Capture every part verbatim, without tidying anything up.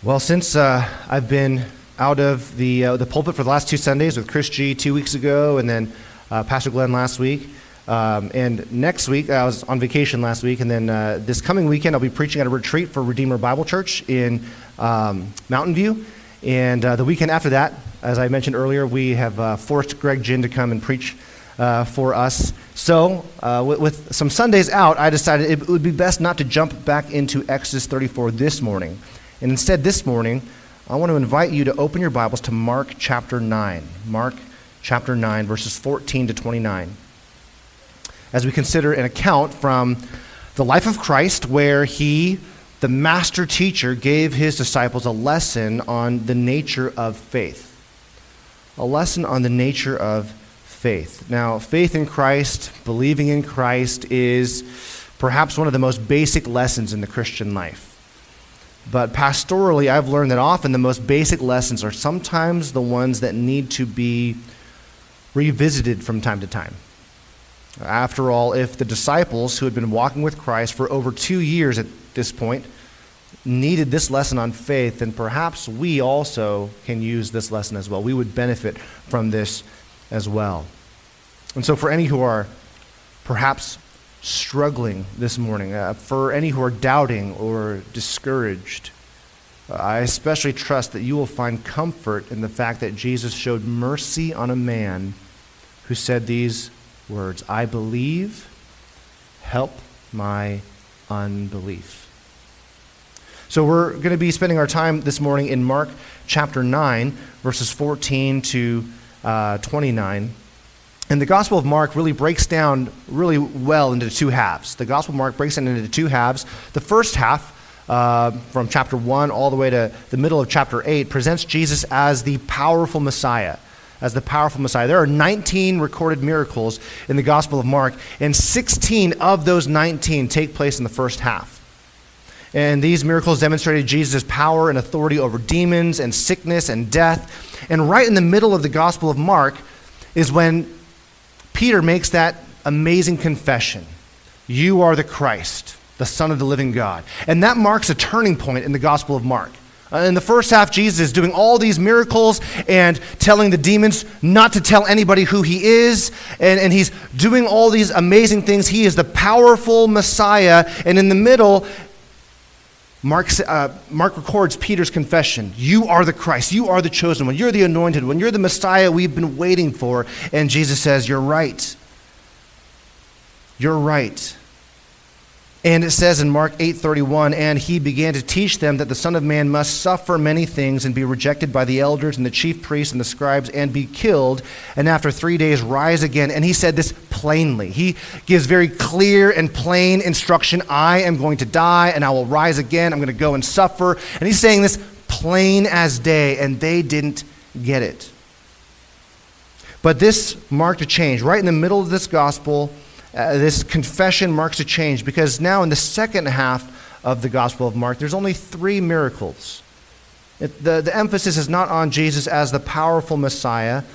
Well, since uh, I've been out of the uh, the pulpit for the last two Sundays with Chris G two weeks ago, and then uh, Pastor Glenn last week, um, and next week I was on vacation last week, and then uh, this coming weekend I'll be preaching at a retreat for Redeemer Bible Church in um, Mountain View, and uh, the weekend after that, as I mentioned earlier, we have uh, forced Greg Ginn to come and preach uh, for us. So, uh, with, with some Sundays out, I decided it would be best not to jump back into Exodus thirty-four this morning. And instead, this morning, I want to invite you to open your Bibles to Mark chapter nine. Mark chapter nine, verses fourteen to twenty-nine. As we consider an account from the life of Christ, where he, the master teacher, gave his disciples a lesson on the nature of faith. A lesson on the nature of faith. Now, faith in Christ, believing in Christ, is perhaps one of the most basic lessons in the Christian life. But pastorally, I've learned that often the most basic lessons are sometimes the ones that need to be revisited from time to time. After all, if the disciples who had been walking with Christ for over two years at this point needed this lesson on faith, then perhaps we also can use this lesson as well. We would benefit from this as well. And so for any who are perhaps struggling this morning, uh, for any who are doubting or discouraged, uh, I especially trust that you will find comfort in the fact that Jesus showed mercy on a man who said these words, "I believe, help my unbelief." So we're going to be spending our time this morning in Mark chapter nine, verses fourteen to uh, twenty-nine. And the Gospel of Mark really breaks down really well into two halves. The Gospel of Mark breaks down into two halves. The first half, uh, from chapter one all the way to the middle of chapter eight, presents Jesus as the powerful Messiah, as the powerful Messiah. There are nineteen recorded miracles in the Gospel of Mark, and sixteen of those nineteen take place in the first half. And these miracles demonstrated Jesus' power and authority over demons and sickness and death. And right in the middle of the Gospel of Mark is when Peter makes that amazing confession. You are the Christ, the Son of the living God. And that marks a turning point in the Gospel of Mark. Uh, in the first half, Jesus is doing all these miracles and telling the demons not to tell anybody who he is. And, and he's doing all these amazing things. He is the powerful Messiah. And in the middle, Mark, uh, Mark records Peter's confession. You are the Christ. You are the chosen one. You're the anointed one. You're the Messiah we've been waiting for. And Jesus says, you're right. You're right. And it says in Mark eight thirty-one, and he began to teach them that the Son of Man must suffer many things and be rejected by the elders and the chief priests and the scribes and be killed, and after three days rise again. And he said this plainly. He gives very clear and plain instruction. I am going to die and I will rise again. I'm going to go and suffer. And he's saying this plain as day, and they didn't get it. But this marked a change. Right in the middle of this gospel, Uh, this confession marks a change, because now in the second half of the Gospel of Mark, there's only three miracles. It, the, the emphasis is not on Jesus as the powerful Messiah.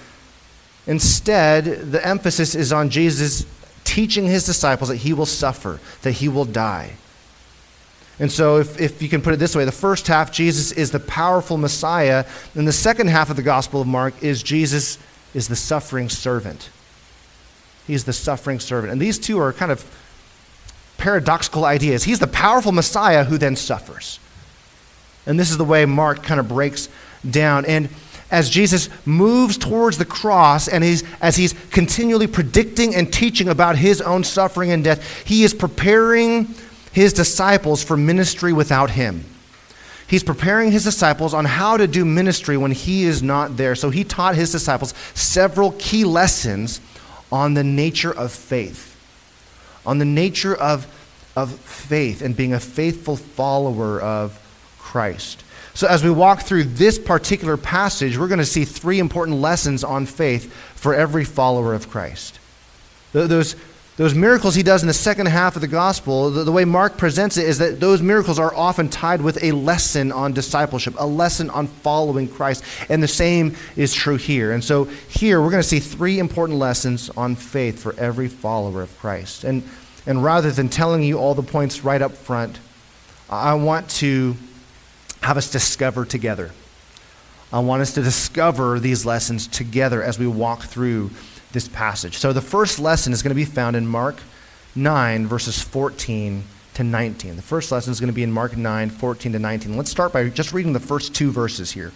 Instead, the emphasis is on Jesus teaching his disciples that he will suffer, that he will die. And so if, if you can put it this way, the first half, Jesus is the powerful Messiah, and the second half of the Gospel of Mark is Jesus is the suffering servant. He's the suffering servant. And these two are kind of paradoxical ideas. He's the powerful Messiah who then suffers. And this is the way Mark kind of breaks down. And as Jesus moves towards the cross, and he's, as he's continually predicting and teaching about his own suffering and death, he is preparing his disciples for ministry without him. He's preparing his disciples on how to do ministry when he is not there. So he taught his disciples several key lessons on the nature of faith, on the nature of, of faith and being a faithful follower of Christ. So as we walk through this particular passage, we're going to see three important lessons on faith for every follower of Christ. Those, those miracles he does in the second half of the gospel, the, the way Mark presents it is that those miracles are often tied with a lesson on discipleship, a lesson on following Christ. And the same is true here. And so here we're going to see three important lessons on faith for every follower of Christ. And, and rather than telling you all the points right up front, I want to have us discover together. I want us to discover these lessons together as we walk through this passage. So the first lesson is going to be found in Mark nine, verses fourteen to nineteen. The first lesson is going to be in Mark nine, fourteen to nineteen. Let's start by just reading the first two verses here.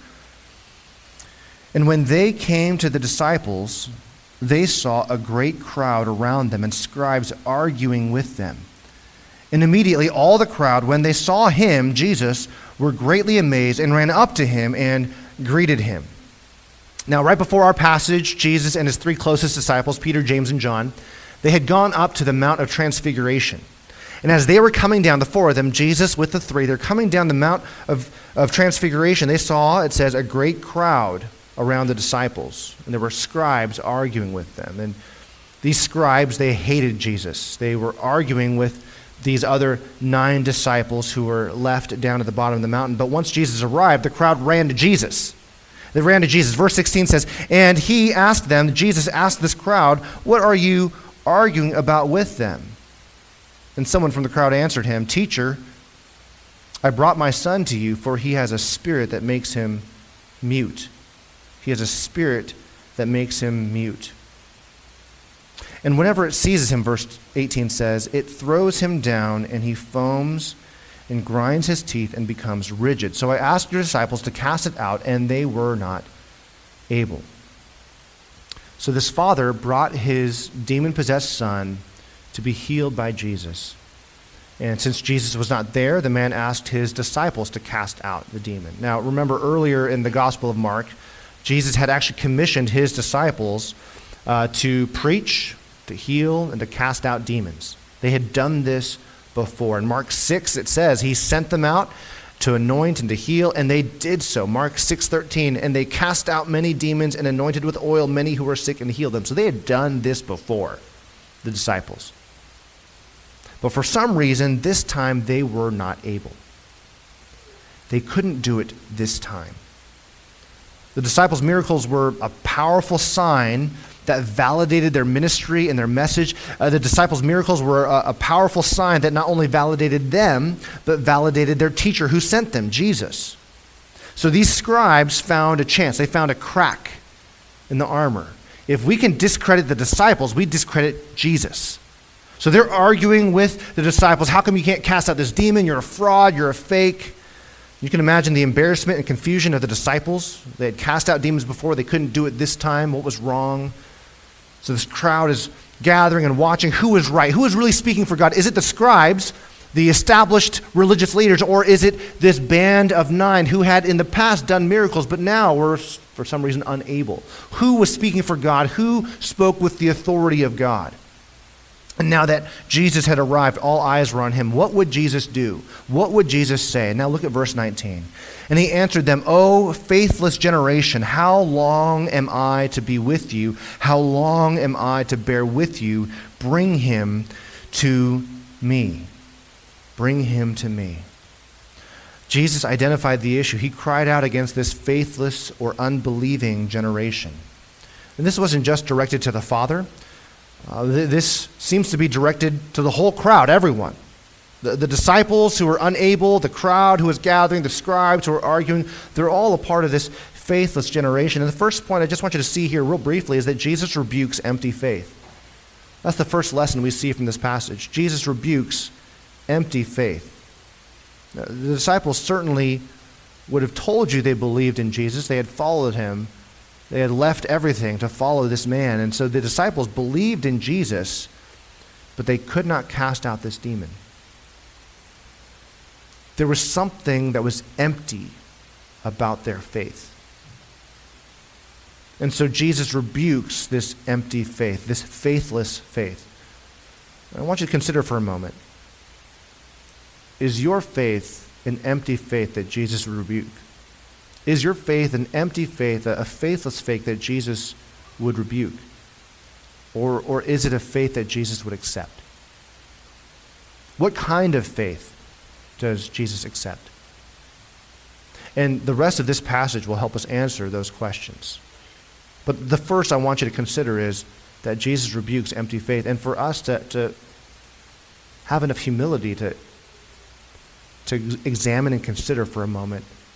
And when they came to the disciples, they saw a great crowd around them and scribes arguing with them. And immediately all the crowd, when they saw him, Jesus, were greatly amazed and ran up to him and greeted him. Now, right before our passage, Jesus and his three closest disciples, Peter, James, and John, they had gone up to the Mount of Transfiguration. And as they were coming down, the four of them, Jesus with the three, they're coming down the Mount of, of Transfiguration. They saw, it says, a great crowd around the disciples. And there were scribes arguing with them. And these scribes, they hated Jesus. They were arguing with these other nine disciples who were left down at the bottom of the mountain. But once Jesus arrived, the crowd ran to Jesus. They ran to Jesus. Verse sixteen says, and he asked them, Jesus asked this crowd, what are you arguing about with them? And someone from the crowd answered him, Teacher, I brought my son to you, for he has a spirit that makes him mute. He has a spirit that makes him mute. And whenever it seizes him, verse eighteen says, it throws him down, and he foams and grinds his teeth and becomes rigid. So I asked your disciples to cast it out, and they were not able. So this father brought his demon-possessed son to be healed by Jesus. And since Jesus was not there, the man asked his disciples to cast out the demon. Now, remember earlier in the Gospel of Mark, Jesus had actually commissioned his disciples uh, to preach, to heal, and to cast out demons. They had done this before. In Mark six, it says he sent them out to anoint and to heal, and they did so. Mark six thirteen, and they cast out many demons and anointed with oil many who were sick and healed them. So they had done this before, the disciples. But for some reason, this time they were not able. They couldn't do it this time. The disciples' miracles were a powerful sign that validated their ministry and their message. Uh, the disciples' miracles were a, a powerful sign that not only validated them, but validated their teacher who sent them, Jesus. So these scribes found a chance. They found a crack in the armor. If we can discredit the disciples, we discredit Jesus. So they're arguing with the disciples. How come you can't cast out this demon? You're a fraud. You're a fake. You can imagine the embarrassment and confusion of the disciples. They had cast out demons before. They couldn't do it this time. What was wrong? So this crowd is gathering and watching who was right. Who is really speaking for God? Is it the scribes, the established religious leaders, or is it this band of nine who had in the past done miracles, but now were, for some reason, unable? Who was speaking for God? Who spoke with the authority of God? And now that Jesus had arrived, all eyes were on him. What would Jesus do? What would Jesus say? Now look at verse nineteen. And he answered them, O faithless generation, how long am I to be with you? How long am I to bear with you? Bring him to me. Bring him to me. Jesus identified the issue. He cried out against this faithless or unbelieving generation. And this wasn't just directed to the Father. Uh, th- this seems to be directed to the whole crowd, everyone. The, the disciples who were unable, the crowd who was gathering, the scribes who were arguing, they're all a part of this faithless generation. And the first point I just want you to see here real briefly is that Jesus rebukes empty faith. That's the first lesson we see from this passage. Jesus rebukes empty faith. Now, the disciples certainly would have told you they believed in Jesus. They had followed him. They had left everything to follow this man. And so the disciples believed in Jesus, but they could not cast out this demon. There was something that was empty about their faith. And so Jesus rebukes this empty faith, this faithless faith. I want you to consider for a moment. Is your faith an empty faith that Jesus would rebuke? Is your faith an empty faith, a faithless faith that Jesus would rebuke? Or, or is it a faith that Jesus would accept? What kind of faith does Jesus accept? And the rest of this passage will help us answer those questions. But the first I want you to consider is that Jesus rebukes empty faith. And for us to, to have enough humility to, to examine and consider for a moment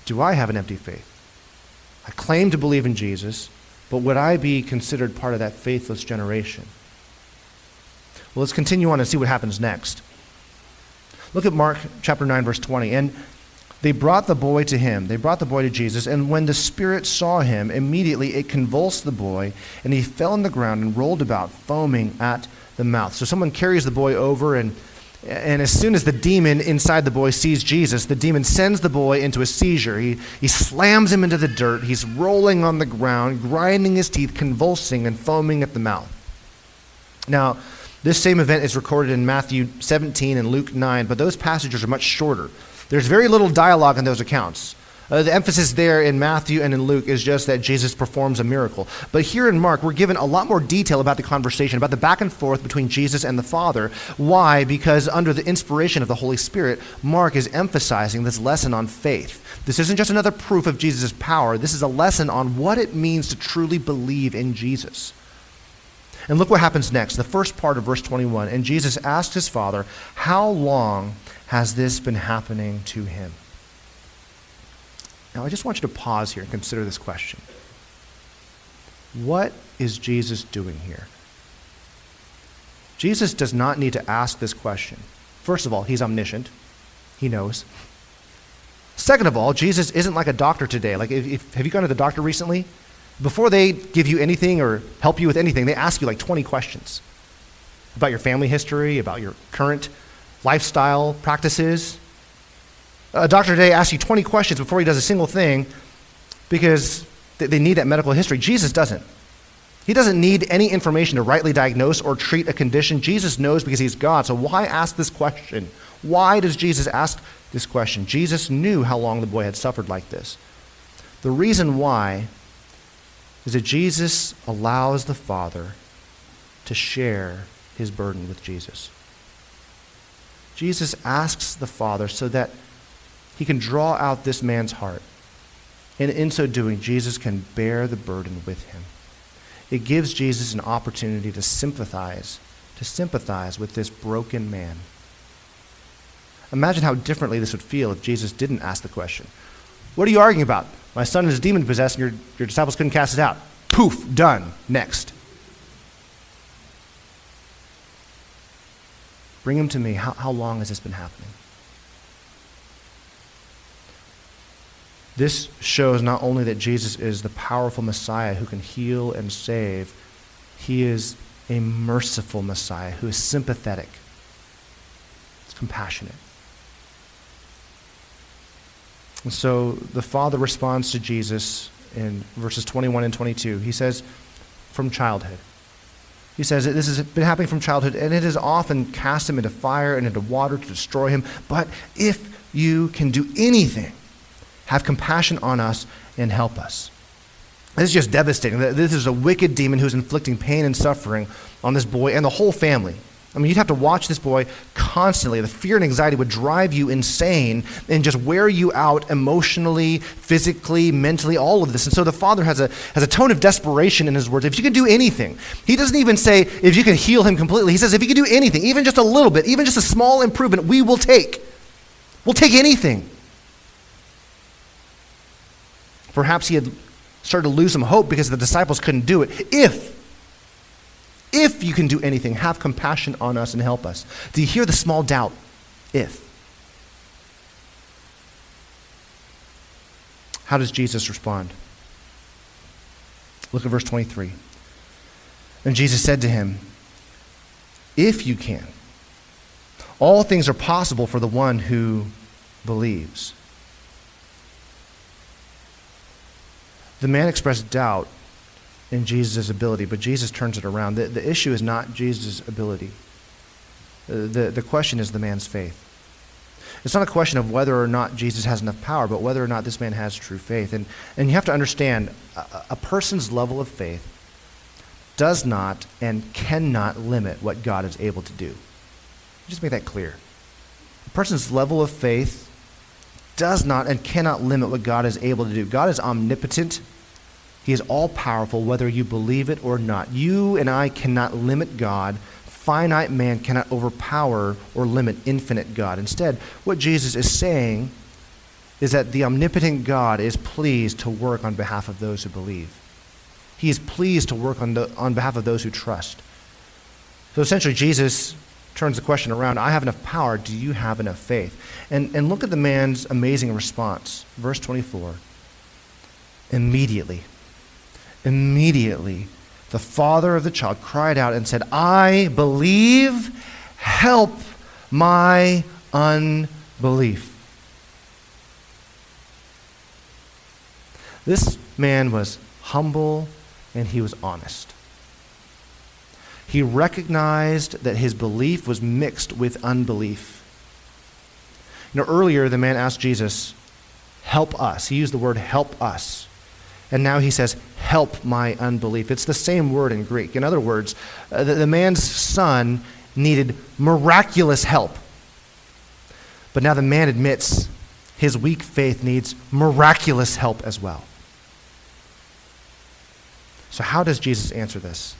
do I have an empty faith? I claim to believe in Jesus, but would I be considered part of that faithless generation? Well, let's continue on and see what happens next. Look at Mark chapter nine, verse twenty. And they brought the boy to him. They brought the boy to Jesus, and when the spirit saw him, immediately it convulsed the boy, and he fell on the ground and rolled about, foaming at the mouth. So someone carries the boy over, and And as soon as the demon inside the boy sees Jesus, the demon sends the boy into a seizure. He, he slams him into the dirt. He's rolling on the ground, grinding his teeth, convulsing and foaming at the mouth. Now, this same event is recorded in Matthew seventeen and Luke nine, but those passages are much shorter. There's very little dialogue in those accounts. Uh, the emphasis there in Matthew and in Luke is just that Jesus performs a miracle. But here in Mark, we're given a lot more detail about the conversation, about the back and forth between Jesus and the Father. Why? Because under the inspiration of the Holy Spirit, Mark is emphasizing this lesson on faith. This isn't just another proof of Jesus' power. This is a lesson on what it means to truly believe in Jesus. And look what happens next, the first part of verse twenty-one. And Jesus asked his Father, how long has this been happening to him? Now, I just want you to pause here and consider this question. What is Jesus doing here? Jesus does not need to ask this question. First of all, he's omniscient. He knows. Second of all, Jesus isn't like a doctor today. Like, if, if, have you gone to the doctor recently? Before they give you anything or help you with anything, they ask you like twenty questions about your family history, about your current lifestyle practices. A doctor today asks you twenty questions before he does a single thing because they need that medical history. Jesus doesn't. He doesn't need any information to rightly diagnose or treat a condition. Jesus knows because he's God. So why ask this question? Why does Jesus ask this question? Jesus knew how long the boy had suffered like this. The reason why is that Jesus allows the Father to share his burden with Jesus. Jesus asks the Father so that he can draw out this man's heart. And in so doing, Jesus can bear the burden with him. It gives Jesus an opportunity to sympathize, to sympathize with this broken man. Imagine how differently this would feel if Jesus didn't ask the question. What are you arguing about? My son is demon-possessed and your, your disciples couldn't cast it out. Poof, done. Next. Bring him to me. How, how long has this been happening? This shows not only that Jesus is the powerful Messiah who can heal and save, he is a merciful Messiah who is sympathetic, is compassionate. And so the Father responds to Jesus in verses twenty-one and twenty-two. He says, from childhood. He says, this has been happening from childhood, and it has often cast him into fire and into water to destroy him. But if you can do anything, have compassion on us and help us. This is just devastating. This is a wicked demon who's inflicting pain and suffering on this boy and the whole family. I mean, you'd have to watch this boy constantly. The fear and anxiety would drive you insane and just wear you out emotionally, physically, mentally, all of this. And so the Father has a, has a tone of desperation in his words. If you can do anything, he doesn't even say if you can heal him completely. He says if you can do anything, even just a little bit, even just a small improvement, we will take. We'll take anything. Perhaps he had started to lose some hope because the disciples couldn't do it. If If you can do anything, have compassion on us and help us. Do you hear the small doubt? If. How does Jesus respond? Look at verse twenty-three. And Jesus said to him, if you can, all things are possible for the one who believes. The man expressed doubt in Jesus' ability, but Jesus turns it around. The, the issue is not Jesus' ability. Uh, the, the question is the man's faith. It's not a question of whether or not Jesus has enough power, but whether or not this man has true faith. And, and you have to understand, a, a person's level of faith does not and cannot limit what God is able to do. Just make that clear. A person's level of faith does not and cannot limit what God is able to do. God is omnipotent. He is all-powerful, whether you believe it or not. You and I cannot limit God. Finite man cannot overpower or limit infinite God. Instead, what Jesus is saying is that the omnipotent God is pleased to work on behalf of those who believe. He is pleased to work on, the, on behalf of those who trust. So essentially, Jesus turns the question around. I have enough power. Do you have enough faith? And, and look at the man's amazing response. Verse twenty-four. Immediately, immediately, the father of the child cried out and said, I believe, help my unbelief. This man was humble and he was honest. He recognized that his belief was mixed with unbelief. You know, earlier the man asked Jesus, help us. He used the word help us. And now he says, help my unbelief. It's the same word in Greek. In other words, uh, the, the man's son needed miraculous help. But now the man admits his weak faith needs miraculous help as well. So how does Jesus answer this?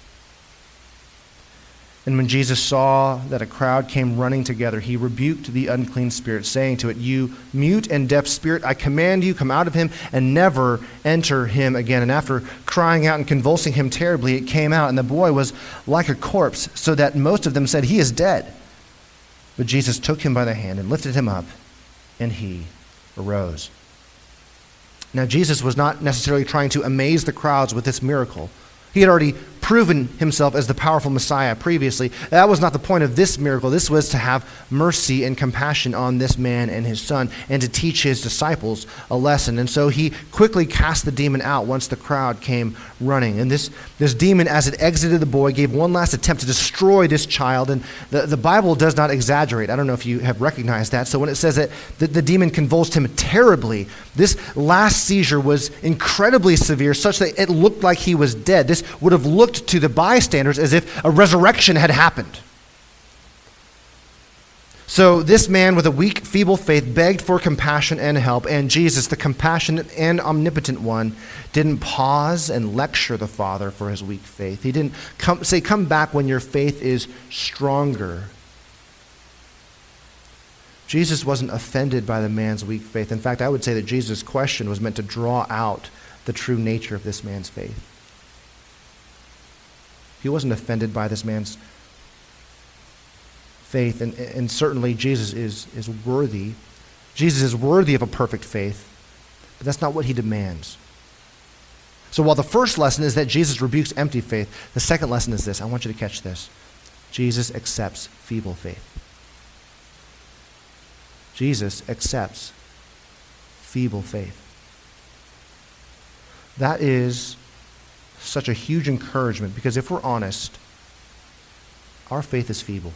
And when Jesus saw that a crowd came running together, he rebuked the unclean spirit, saying to it, you mute and deaf spirit, I command you, come out of him and never enter him again. And after crying out and convulsing him terribly, it came out, and the boy was like a corpse, so that most of them said, he is dead. But Jesus took him by the hand and lifted him up, and he arose. Now, Jesus was not necessarily trying to amaze the crowds with this miracle. He had already proven himself as the powerful Messiah previously. That was not the point of this miracle. This was to have mercy and compassion on this man and his son and to teach his disciples a lesson. And so he quickly cast the demon out once the crowd came running. And this, this demon, as it exited the boy, gave one last attempt to destroy this child. And the, the Bible does not exaggerate. I don't know if you have recognized that. So when it says that the, the demon convulsed him terribly, this last seizure was incredibly severe, such that it looked like he was dead. This would have looked to the bystanders as if a resurrection had happened. So this man with a weak, feeble faith begged for compassion and help, and Jesus, the compassionate and omnipotent one, didn't pause and lecture the father for his weak faith. He didn't come, say, come back when your faith is stronger. Jesus wasn't offended by the man's weak faith. In fact, I would say that Jesus' question was meant to draw out the true nature of this man's faith. He wasn't offended by this man's faith, and, and certainly Jesus is, is worthy. Jesus is worthy of a perfect faith, but that's not what he demands. So while the first lesson is that Jesus rebukes empty faith, the second lesson is this. I want you to catch this. Jesus accepts feeble faith. Jesus accepts feeble faith. That is such a huge encouragement, because if we're honest, our faith is feeble.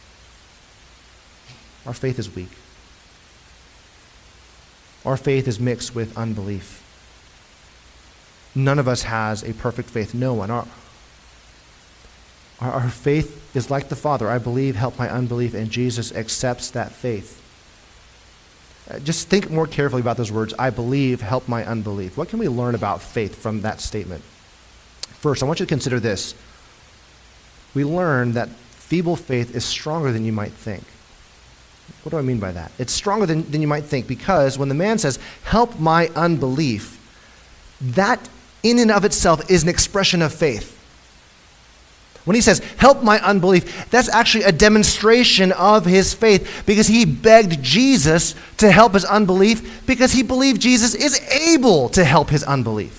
Our faith is weak. Our faith is mixed with unbelief. None of us has a perfect faith. No one. Our, our, our faith is like the Father. I believe, help my unbelief, and Jesus accepts that faith. Uh, just think more carefully about those words. I believe, help my unbelief. What can we learn about faith from that statement? First, I want you to consider this. We learn that feeble faith is stronger than you might think. What do I mean by that? It's stronger than, than you might think, because when the man says, help my unbelief, that in and of itself is an expression of faith. When he says, help my unbelief, that's actually a demonstration of his faith, because he begged Jesus to help his unbelief because he believed Jesus is able to help his unbelief.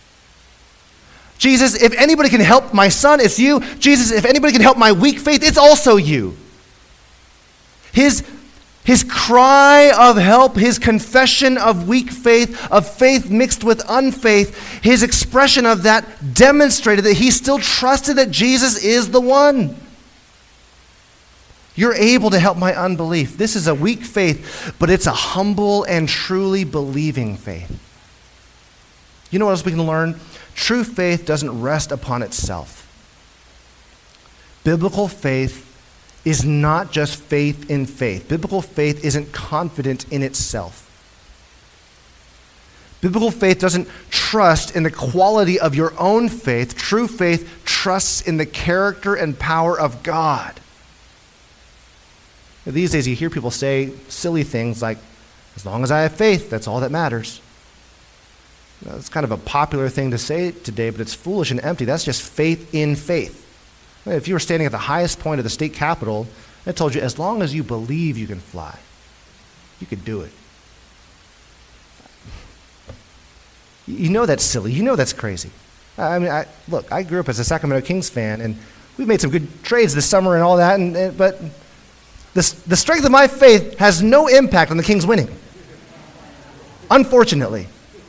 Jesus, if anybody can help my son, it's you. Jesus, if anybody can help my weak faith, it's also you. His, his cry of help, his confession of weak faith, of faith mixed with unfaith, his expression of that demonstrated that he still trusted that Jesus is the one. You're able to help my unbelief. This is a weak faith, but it's a humble and truly believing faith. You know what else we can learn? True faith doesn't rest upon itself. Biblical faith is not just faith in faith. Biblical faith isn't confident in itself. Biblical faith doesn't trust in the quality of your own faith. True faith trusts in the character and power of God. These days you hear people say silly things like, As long as I have faith, that's all that matters. Now, it's kind of a popular thing to say today, but it's foolish and empty. That's just faith in faith. If you were standing at the highest point of the state capitol, I told you, as long as you believe you can fly, you could do it. You know that's silly. You know that's crazy. I mean, I, look, I grew up as a Sacramento Kings fan, and we've made some good trades this summer and all that, and, and, but the, the strength of my faith has no impact on the Kings winning. Unfortunately.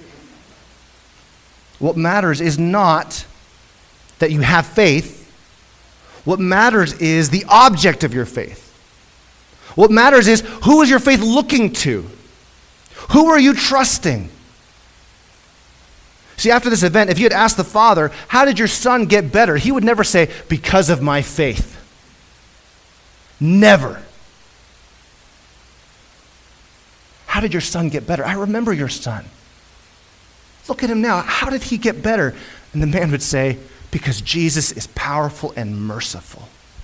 What matters is not that you have faith. What matters is the object of your faith. What matters is, who is your faith looking to? Who are you trusting? See, after this event, if you had asked the father, how did your son get better? He would never say, because of my faith. Never. How did your son get better? I remember your son. Look at him now. How did he get better? And the man would say, because Jesus is powerful and merciful.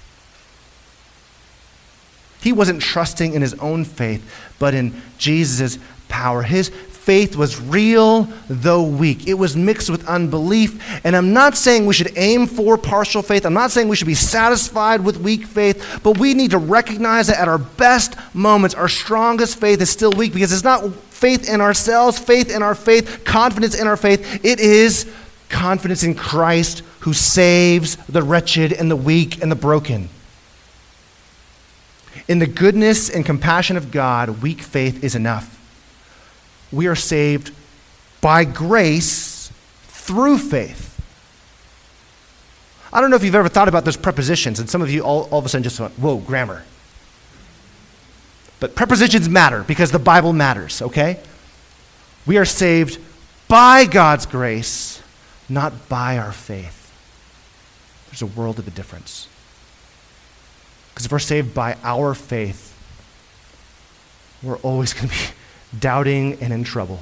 He wasn't trusting in his own faith, but in Jesus' power. His faith was real, though weak. It was mixed with unbelief. And I'm not saying we should aim for partial faith. I'm not saying we should be satisfied with weak faith, but we need to recognize that at our best moments, our strongest faith is still weak, because it's not faith in ourselves, faith in our faith, confidence in our faith. It is confidence in Christ, who saves the wretched and the weak and the broken. In the goodness and compassion of God, weak faith is enough. We are saved by grace through faith. I don't know if you've ever thought about those prepositions, and some of you all, all of a sudden just went, whoa, grammar. But prepositions matter because the Bible matters, okay? We are saved by God's grace, not by our faith. There's a world of a difference. Because if we're saved by our faith, we're always going to be doubting and in trouble.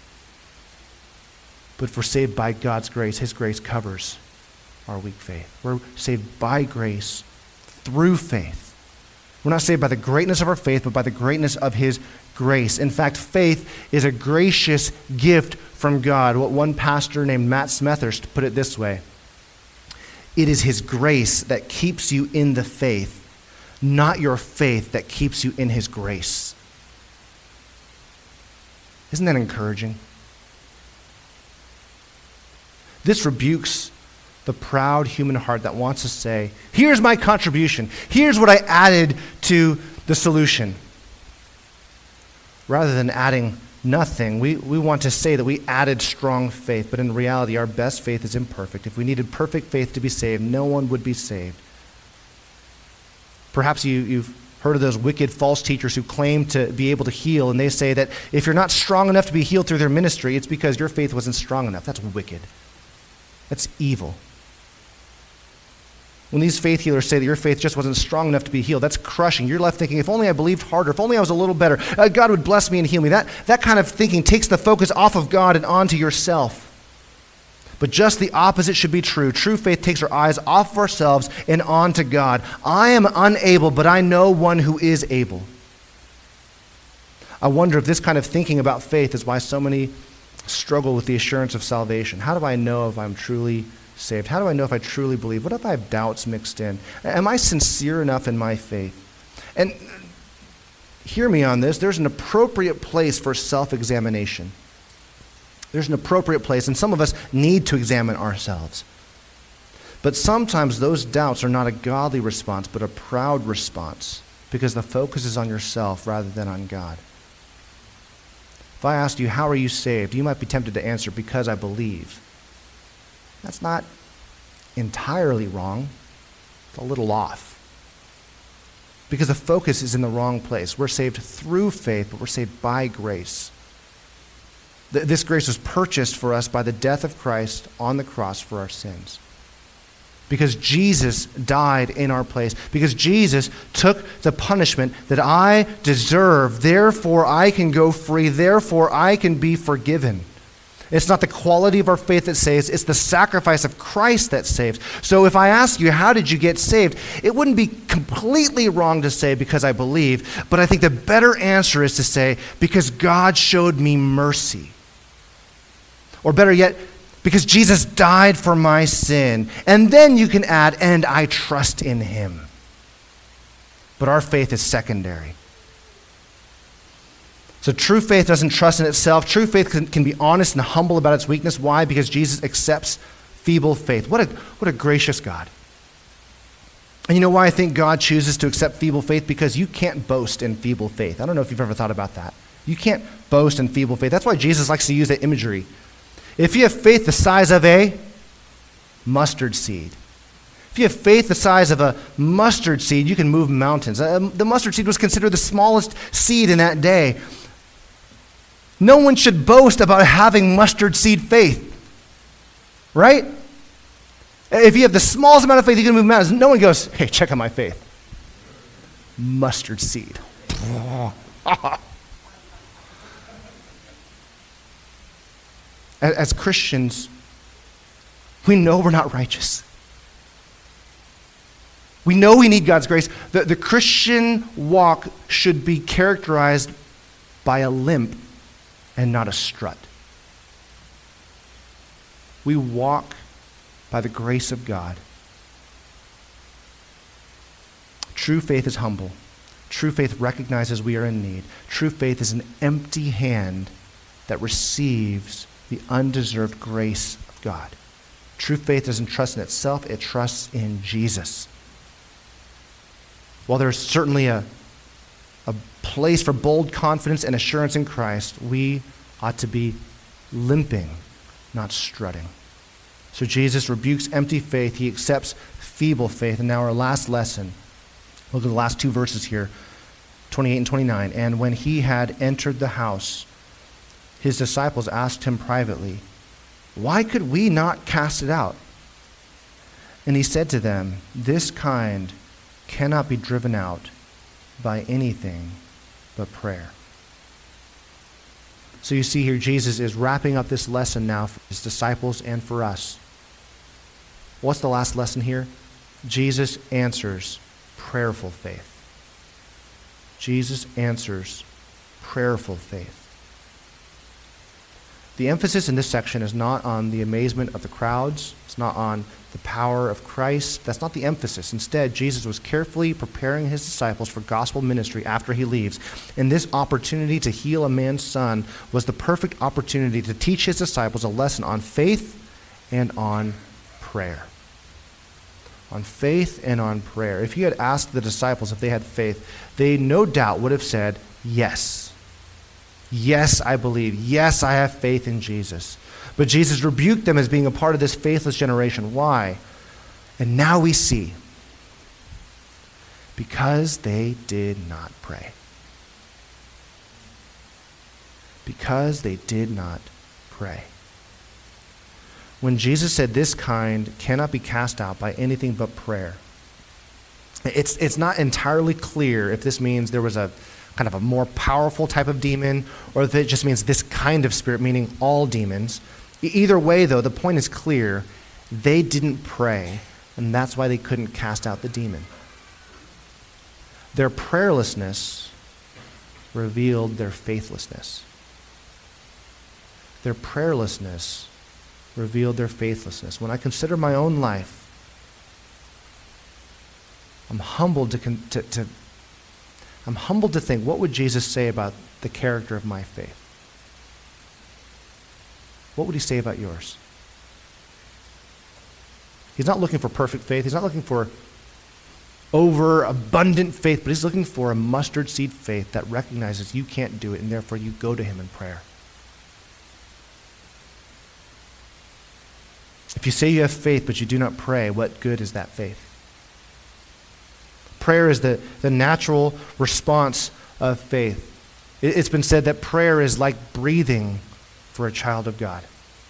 But if we're saved by God's grace, his grace covers our weak faith. We're saved by grace through faith. We're not saved by the greatness of our faith, but by the greatness of his grace. In fact, faith is a gracious gift from God. What one pastor named Matt Smethurst put it this way: it is his grace that keeps you in the faith, not your faith that keeps you in his grace. Isn't that encouraging? This rebukes the proud human heart that wants to say, here's my contribution. Here's what I added to the solution. Rather than adding nothing, we, we want to say that we added strong faith, but in reality, our best faith is imperfect. If we needed perfect faith to be saved, no one would be saved. Perhaps you, you've heard of those wicked false teachers who claim to be able to heal, and they say that if you're not strong enough to be healed through their ministry, it's because your faith wasn't strong enough. That's wicked. That's evil. When these faith healers say that your faith just wasn't strong enough to be healed, that's crushing. You're left thinking, if only I believed harder, if only I was a little better, uh, God would bless me and heal me. That, that kind of thinking takes the focus off of God and onto yourself. But just the opposite should be true. True faith takes our eyes off of ourselves and onto God. I am unable, but I know one who is able. I wonder if this kind of thinking about faith is why so many struggle with the assurance of salvation. How do I know if I'm truly saved? How do I know if I truly believe? What if I have doubts mixed in? Am I sincere enough in my faith? And hear me on this. There's an appropriate place for self-examination. There's an appropriate place, and some of us need to examine ourselves. But sometimes those doubts are not a godly response, but a proud response, because the focus is on yourself rather than on God. If I asked you, how are you saved? You might be tempted to answer, because I believe. That's not entirely wrong. It's a little off. Because the focus is in the wrong place. We're saved through faith, but we're saved by grace. Th- this grace was purchased for us by the death of Christ on the cross for our sins. Because Jesus died in our place. Because Jesus took the punishment that I deserve. Therefore, I can go free. Therefore, I can be forgiven. It's not the quality of our faith that saves, it's the sacrifice of Christ that saves. So if I ask you, how did you get saved? It wouldn't be completely wrong to say, because I believe, but I think the better answer is to say, because God showed me mercy. Or better yet, because Jesus died for my sin. And then you can add, and I trust in him. But our faith is secondary. So true faith doesn't trust in itself. True faith can, can be honest and humble about its weakness. Why? Because Jesus accepts feeble faith. What a, what a gracious God. And you know why I think God chooses to accept feeble faith? Because you can't boast in feeble faith. I don't know if you've ever thought about that. You can't boast in feeble faith. That's why Jesus likes to use that imagery. If you have faith the size of a mustard seed, if you have faith the size of a mustard seed, you can move mountains. Uh, the mustard seed was considered the smallest seed in that day. No one should boast about having mustard seed faith, right? If you have the smallest amount of faith, you can move mountains. No one goes, hey, check out my faith. Mustard seed. As Christians, we know we're not righteous. We know we need God's grace. The, the Christian walk should be characterized by a limp and not a strut. We walk by the grace of God. True faith is humble. True faith recognizes we are in need. True faith is an empty hand that receives the undeserved grace of God. True faith doesn't trust in itself, it trusts in Jesus. While there's certainly a, a place for bold confidence and assurance in Christ, we ought to be limping, not strutting. So Jesus rebukes empty faith, he accepts feeble faith. And now our last lesson, look at the last two verses here, twenty-eight and twenty-nine. And when he had entered the house, his disciples asked him privately, why could we not cast it out? And he said to them, this kind cannot be driven out by anything but prayer. So you see here, Jesus is wrapping up this lesson now for his disciples and for us. What's the last lesson here? Jesus answers prayerful faith. Jesus answers prayerful faith. The emphasis in this section is not on the amazement of the crowds. It's not on the power of Christ. That's not the emphasis. Instead, Jesus was carefully preparing his disciples for gospel ministry after he leaves. And this opportunity to heal a man's son was the perfect opportunity to teach his disciples a lesson on faith and on prayer. On faith and on prayer. If you had asked the disciples if they had faith, they no doubt would have said, yes. Yes, I believe. Yes, I have faith in Jesus. But Jesus rebuked them as being a part of this faithless generation. Why? And now we see. Because they did not pray. Because they did not pray. When Jesus said this kind cannot be cast out by anything but prayer, it's, it's not entirely clear if this means there was a kind of a more powerful type of demon, or if it just means this kind of spirit, meaning all demons. Either way, though, the point is clear. They didn't pray, and that's why they couldn't cast out the demon. Their prayerlessness revealed their faithlessness. Their prayerlessness revealed their faithlessness. When I consider my own life, I'm humbled to, con- to, to I'm humbled to think, what would Jesus say about the character of my faith? What would he say about yours? He's not looking for perfect faith. He's not looking for overabundant faith, but he's looking for a mustard seed faith that recognizes you can't do it, and therefore you go to him in prayer. If you say you have faith, but you do not pray, what good is that faith? Prayer is the, the natural response of faith. It, it's been said that prayer is like breathing for a child of God.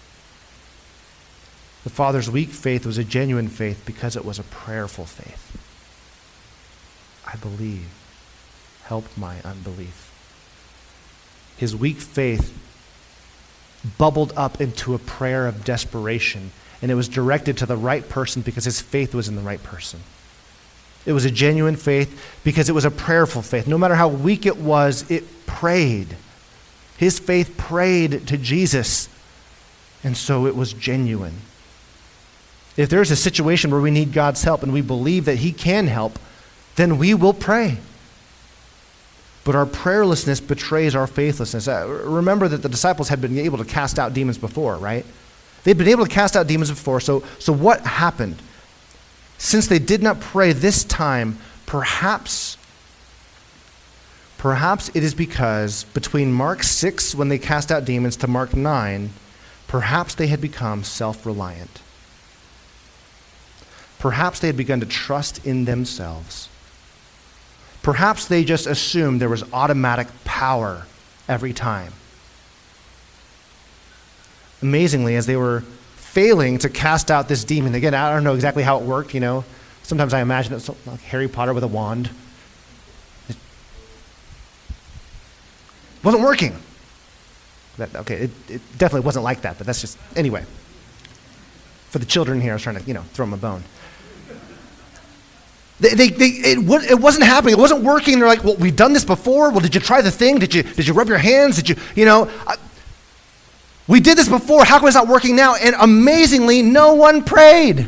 The Father's weak faith was a genuine faith because it was a prayerful faith. I believe. Help my unbelief. His weak faith bubbled up into a prayer of desperation, and it was directed to the right person because his faith was in the right person. It was a genuine faith because it was a prayerful faith. No matter how weak it was, it prayed. His faith prayed to Jesus, and so it was genuine. If there's a situation where we need God's help and we believe that he can help, then we will pray. But our prayerlessness betrays our faithlessness. Uh, remember that the disciples had been able to cast out demons before, right? They'd been able to cast out demons before, so, so what happened? Since they did not pray this time, perhaps, perhaps it is because between Mark six, when they cast out demons, to Mark nine, perhaps they had become self-reliant. Perhaps they had begun to trust in themselves. Perhaps they just assumed there was automatic power every time. Amazingly, as they were failing to cast out this demon. Again, I don't know exactly how it worked, you know. Sometimes I imagine it's like Harry Potter with a wand. It wasn't working. That, okay, it, it definitely wasn't like that, but that's just, anyway. For the children here, I was trying to, you know, throw them a bone. They, they, they, it, it wasn't happening. It wasn't working. They're like, well, we've done this before. Well, did you try the thing? Did you, did you rub your hands? Did you, you know... I, We did this before. How come it's not working now? And amazingly, no one prayed.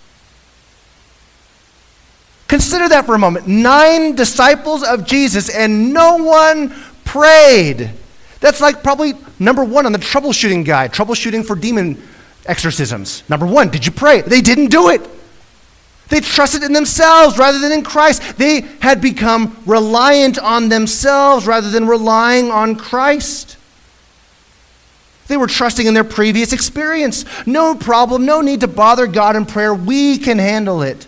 Consider that for a moment. Nine disciples of Jesus and no one prayed. That's like probably number one on the troubleshooting guide, troubleshooting for demon exorcisms. Number one, did you pray? They didn't do it. They trusted in themselves rather than in Christ. They had become reliant on themselves rather than relying on Christ. They were trusting in their previous experience. No problem, no need to bother God in prayer. We can handle it.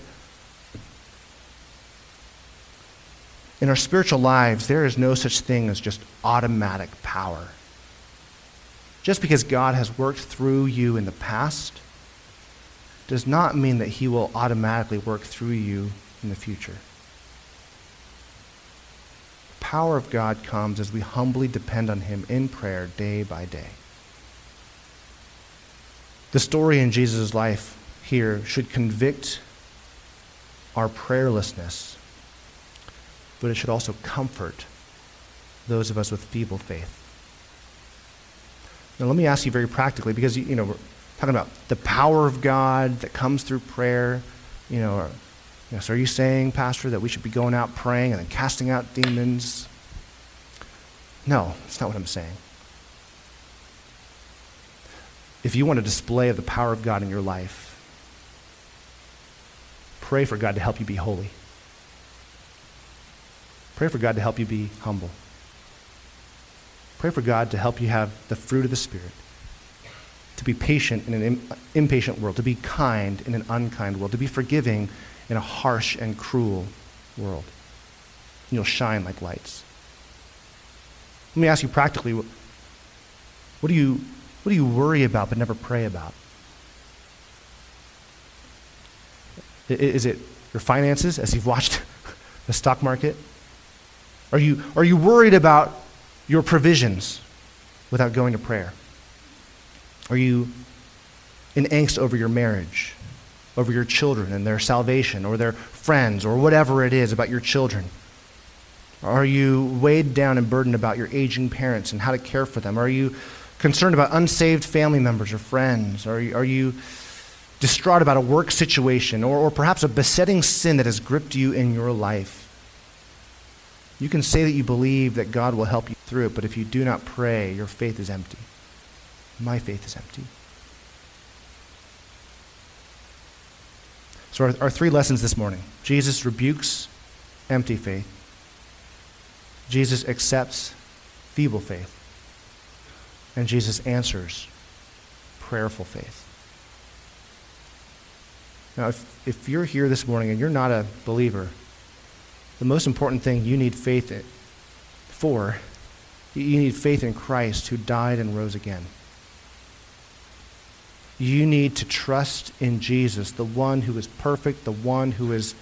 In our spiritual lives, there is no such thing as just automatic power. Just because God has worked through you in the past does not mean that he will automatically work through you in the future. The power of God comes as we humbly depend on him in prayer day by day. The story in Jesus' life here should convict our prayerlessness, but it should also comfort those of us with feeble faith. Now let me ask you very practically, because you know we're talking about the power of God that comes through prayer. You know, or, you know, so are you saying, Pastor, that we should be going out praying and then casting out demons? No, that's not what I'm saying. If you want a display of the power of God in your life, pray for God to help you be holy. Pray for God to help you be humble. Pray for God to help you have the fruit of the Spirit, to be patient in an impatient world, to be kind in an unkind world, to be forgiving in a harsh and cruel world. And you'll shine like lights. Let me ask you practically, what do you What do you worry about but never pray about? Is it your finances as you've watched the stock market? Are you, are you worried about your provisions without going to prayer? Are you in angst over your marriage, over your children and their salvation, or their friends, or whatever it is about your children? Are you weighed down and burdened about your aging parents and how to care for them? Are you concerned about unsaved family members or friends? Are you, are you distraught about a work situation or, or perhaps a besetting sin that has gripped you in your life? You can say that you believe that God will help you through it, but if you do not pray, your faith is empty. My faith is empty. So our, our three lessons this morning. Jesus rebukes empty faith. Jesus accepts feeble faith. And Jesus answers prayerful faith. Now, if, if you're here this morning and you're not a believer, the most important thing you need faith in, for, you need faith in Christ who died and rose again. You need to trust in Jesus, the one who is perfect, the one who is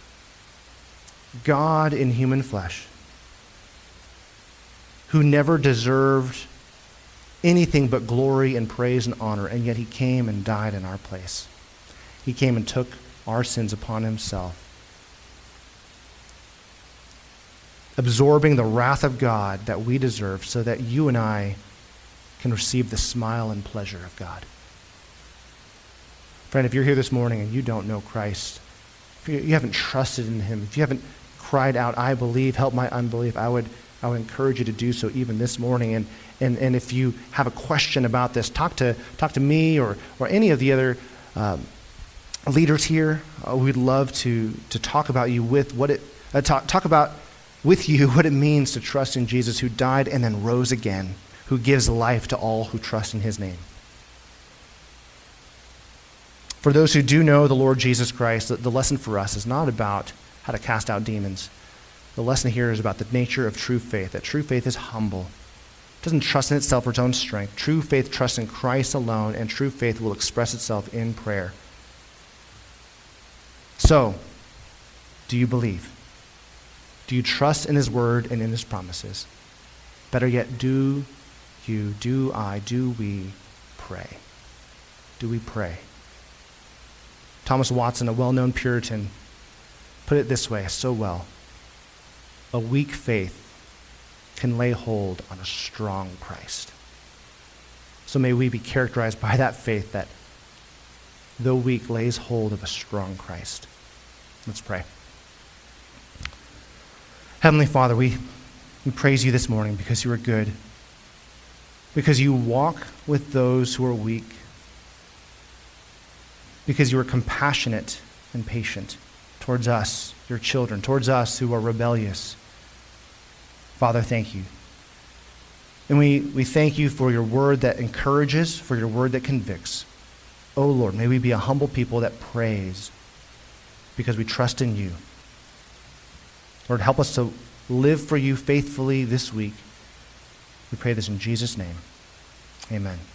God in human flesh, who never deserved anything but glory and praise and honor, and yet he came and died in our place. He came and took our sins upon himself, absorbing the wrath of God that we deserve so that you and I can receive the smile and pleasure of God. Friend, if you're here this morning and you don't know Christ, if you, you haven't trusted in him, if you haven't cried out, I believe, help my unbelief, I would I would encourage you to do so even this morning. And and, and if you have a question about this, talk to talk to me or or any of the other um, leaders here. Uh, we'd love to to talk about you with what it uh, talk talk about with you what it means to trust in Jesus, who died and then rose again, who gives life to all who trust in his name. For those who do know the Lord Jesus Christ, the, the lesson for us is not about how to cast out demons. The lesson here is about the nature of true faith, that true faith is humble. It doesn't trust in itself or its own strength. True faith trusts in Christ alone, and true faith will express itself in prayer. So, do you believe? Do you trust in his word and in his promises? Better yet, do you, do I, do we pray? Do we pray? Thomas Watson, a well-known Puritan, put it this way so well: a weak faith can lay hold on a strong Christ. So may we be characterized by that faith that, though weak, lays hold of a strong Christ. Let's pray. Heavenly Father, we, we praise you this morning because you are good, because you walk with those who are weak, because you are compassionate and patient towards us, your children, towards us who are rebellious. Father, thank you. And we, we thank you for your word that encourages, for your word that convicts. Oh Lord, may we be a humble people that praise because we trust in you. Lord, help us to live for you faithfully this week. We pray this in Jesus' name. Amen.